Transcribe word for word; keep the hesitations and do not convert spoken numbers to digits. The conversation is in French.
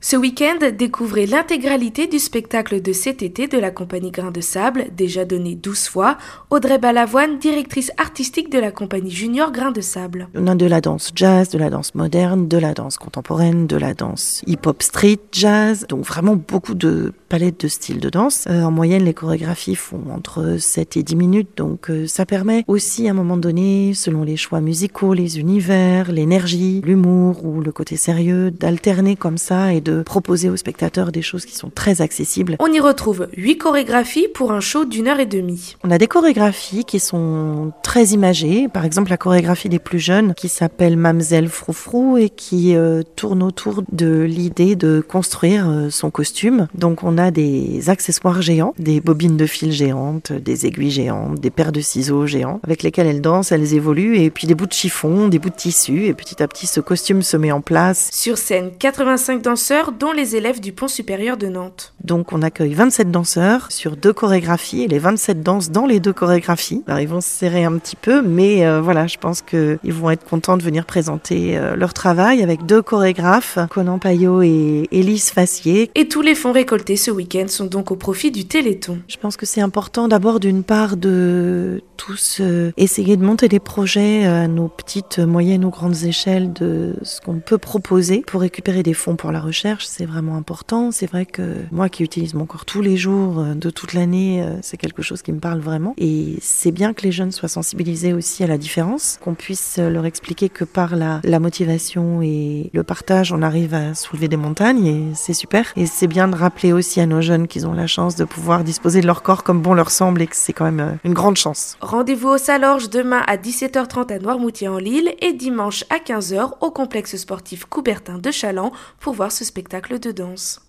Ce week-end, découvrez l'intégralité du spectacle de cet été de la compagnie Grain de Sable, déjà donné douze fois, Audrey Balavoine, directrice artistique de la compagnie junior Grain de Sable. On a de la danse jazz, de la danse moderne, de la danse contemporaine, de la danse hip-hop street jazz, donc vraiment beaucoup de palettes de styles de danse. Euh, en moyenne, les chorégraphies font entre sept et dix minutes, donc euh, ça permet aussi à un moment donné, selon les choix musicaux, les univers, l'énergie, l'humour ou le côté sérieux, d'alterner comme ça et de proposer aux spectateurs des choses qui sont très accessibles. On y retrouve huit chorégraphies pour un show d'une heure et demie. On a des chorégraphies qui sont très imagées, par exemple la chorégraphie des plus jeunes qui s'appelle Mamzelle Froufrou et qui euh, tourne autour de l'idée de construire euh, son costume. Donc on a des accessoires géants, des bobines de fil géantes, des aiguilles géantes, des paires de ciseaux géants avec lesquels elles dansent, elles évoluent, et puis des bouts de chiffon, des bouts de tissu, et petit à petit ce costume se met en place. Sur scène, quatre-vingt-cinq danseurs dont les élèves du Pont supérieur de Nantes. Donc on accueille vingt-sept danseurs sur deux chorégraphies et les vingt-sept dansent dans les deux chorégraphies. Alors ils vont se serrer un petit peu, mais euh, voilà, je pense qu'ils vont être contents de venir présenter euh, leur travail avec deux chorégraphes, Conan Payot et Élise Fassier. Et tous les fonds récoltés ce week-end sont donc au profit du Téléthon. Je pense que c'est important d'abord d'une part de tous euh, essayer de monter des projets à nos petites, moyennes ou grandes échelles de ce qu'on peut proposer pour récupérer des fonds pour la recherche. C'est vraiment important. C'est vrai que moi qui utilise mon corps tous les jours de toute l'année, c'est quelque chose qui me parle vraiment. Et c'est bien que les jeunes soient sensibilisés aussi à la différence, qu'on puisse leur expliquer que par la, la motivation et le partage, on arrive à soulever des montagnes et c'est super. Et c'est bien de rappeler aussi à nos jeunes qu'ils ont la chance de pouvoir disposer de leur corps comme bon leur semble et que c'est quand même une grande chance. Rendez-vous au Salorge demain à dix-sept heures trente à Noirmoutier-en-l'Île et dimanche à quinze heures au complexe sportif Coubertin de Chaland pour voir ce spectacle de danse.